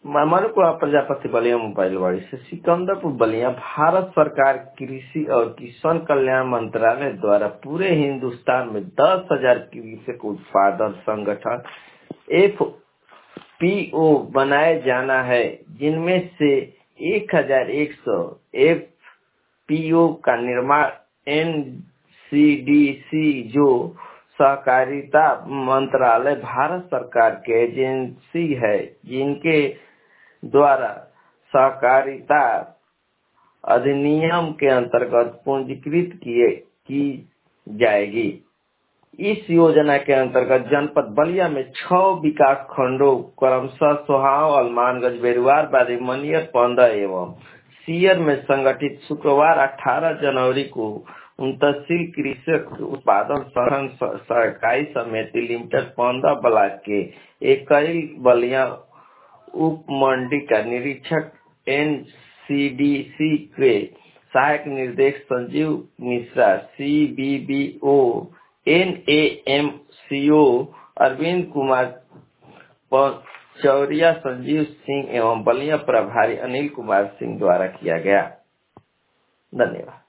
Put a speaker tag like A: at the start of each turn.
A: मनुकुआ Prajapati Ballia mobile वाड़ी से सिकंदरपुर बलिया। भारत सरकार कृषि और किसान कल्याण मंत्रालय द्वारा पूरे हिंदुस्तान में 10,000 कृषक उत्पादन संगठन FPO बनाए जाना है, जिनमें से 1,100 FPO का निर्माण NCDC जो सहकारिता मंत्रालय भारत सरकार की एजेंसी है, जिनके द्वारा सहकारिता अधिनियम के अंतर्गत पंजीकृत की जाएगी। इस योजना के अंतर्गत जनपद बलिया में 6 विकास खंडों क्रमशः सोहाव, अलमानगंज, बेरुआर, बादी, मनियर, पंदा एवं सियर में संगठित शुक्रवार 18 जनवरी को तहसील कृषक उत्पादन संगठन सहकारी समिति लिमिटेड पंदा ब्लॉक के एकल बलिया उप मंडी का निरीक्षक NCDC के सहायक निर्देशक संजीव मिश्रा, CBBO NAMCO अरविंद कुमार चौरिया, संजीव सिंह एवं बलिया प्रभारी अनिल कुमार सिंह द्वारा किया गया। धन्यवाद।